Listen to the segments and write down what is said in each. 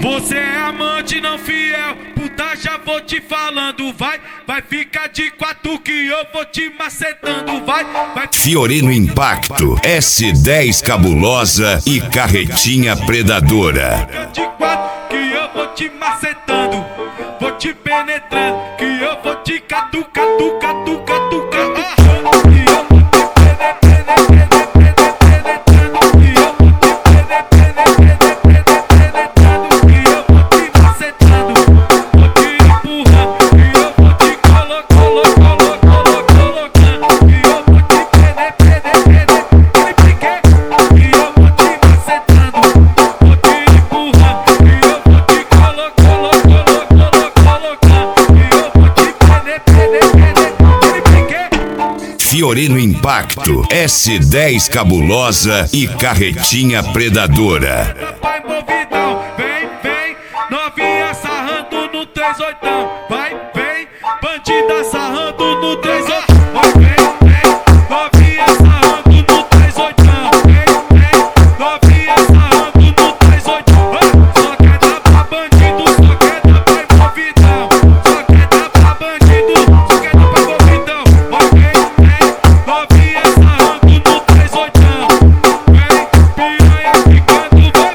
Você é amante não fiel, puta, já vou te falando, vai ficar de quatro que eu vou te macetando, vai. Fiorino Impacto, S10 Cabulosa e Carretinha Predadora. Fica de quatro que eu vou te macetando, vou te penetrando, que eu vou te catucar. Fiorino Impacto, S10 Cabulosa e Carretinha Predadora. Vai envolvidão, vem, novinha sarrando no 38, vai, vem, bandida sarrando no 38, vai, vem, novinha sarrando no 38, vem, novinha sarrando no 38, só quer dar pra bandido, só quer dar pra envolvidão, só quer dar pra bandido, só quer dar pra envolvidão, vai, vem, novinha sarrando no 38, vem, piranha ficando, vai,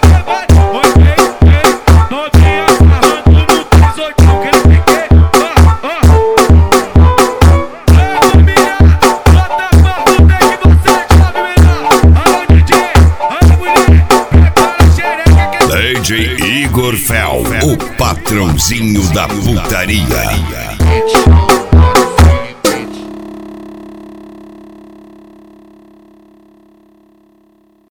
novinha sarrando no 38, que ele fique, família, bota pra fuder que você sabe melhor, alô DJ, alô mulher, prepara a xereca que DJ Igor Fel, o patrãozinho da putaria.